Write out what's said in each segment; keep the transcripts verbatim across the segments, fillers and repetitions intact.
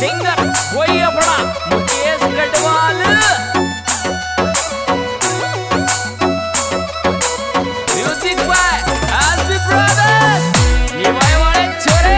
Singer वही अपना Mukesh Garhwal. Music by SB brothers, निभाए वाले छोरे।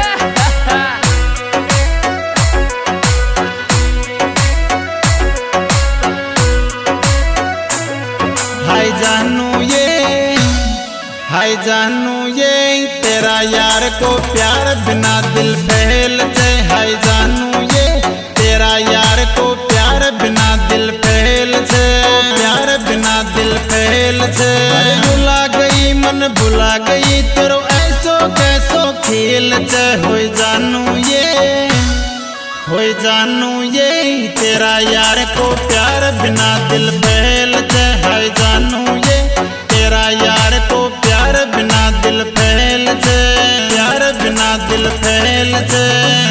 हाय जानू ये हाय जानू ये तेरा यार को प्यार बिना दिल फैल जाए। हाय जानू ये तेरा यार को प्यार बिना दिल फैल जाए। प्यार बिना दिल फैल जाए। भुला गई मन भुला गई तेरो ऐसो कैसो खेल जाए। होय जानू ये होय जानू ये तेरा यार को प्यार बिना दिल फैल जाए। हाय जानू ये तेरा यार को प्यार बिना दिल फैल जाए। प्यार बिना दिल फैल जाए।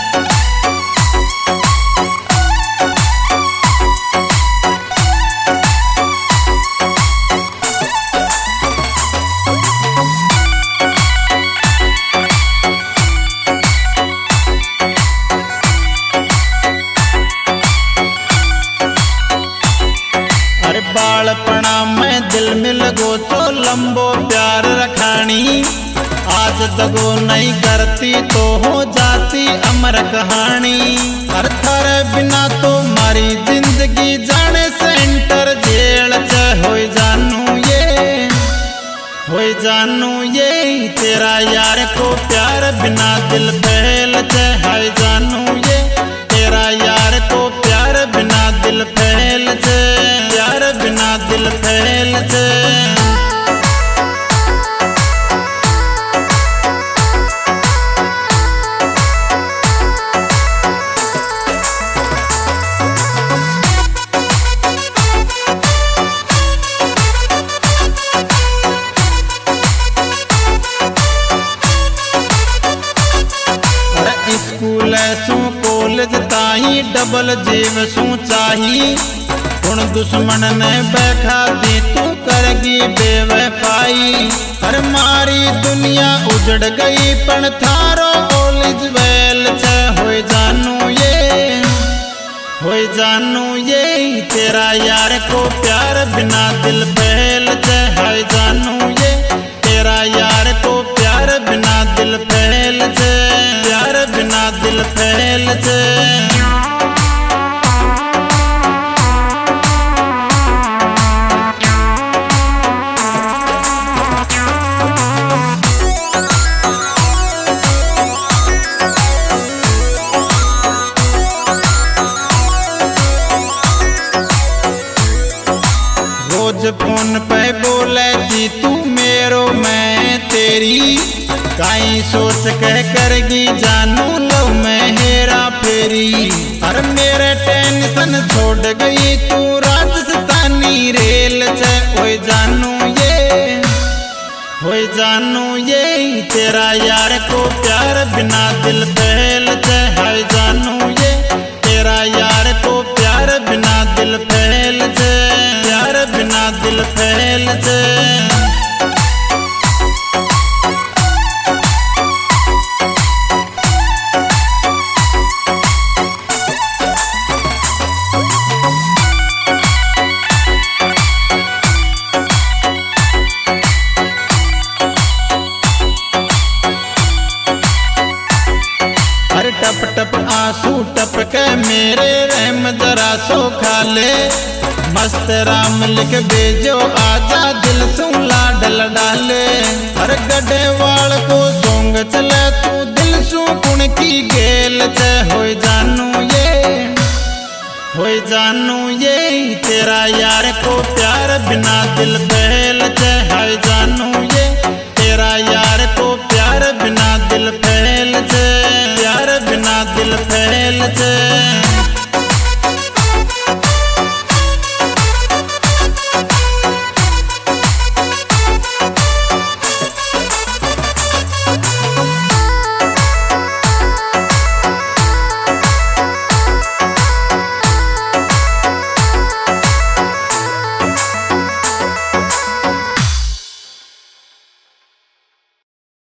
बालपना में दिल में लगो तो लंबो प्यार रखानी। आज तको नहीं करती तो हो जाती अमर कहानी। हर थर बिना तो मारी जिंदगी जाने सेंटर जेल च। होय जानू ये होय जानू ये तेरा यार को प्यार बिना दिल फैल च। हाय जानू ये तेरा यार को प्यार बिना दिल फैल च। प्यार बिना दिल फैल जाए। स्कूल सू कॉलेज ताही डबल जेब सू चाही। हुण दुश्मन ने बैठा दी तू करगी बेवफाई। हर मारी दुनिया उजड़ गई पण थारो कॉलेज वेल छ। होय जानू ये होय जानू ये तेरा यार को प्यार बिना दिल फैल छ। हाय जानू ये तेरा यार को प्यार बिना दिल फैल छ। प्यार बिना दिल फैल छ। रोज फोन पे बोले जी तू मेरो मैं तेरी। काई सोच कह करगी जानू लो मैं हेरा फेरी। अरे मेरे टेंशन छोड़ गई तू राजस्थानी रेल से। होय जानू ये होय जानू ये तेरा यार को प्यार बिना दिल फैल जाए। हाय जानू ये तेरा यार को प्यार बिना दिल फैल जाए। प्यार बिना दिल फैल जाए। टप टप आंसू टपके मेरे रहम जरा सो खा ले। मस्त राम लिख भेजो आजा दिल सू लाडल डाले। हर गड्ढे वाल को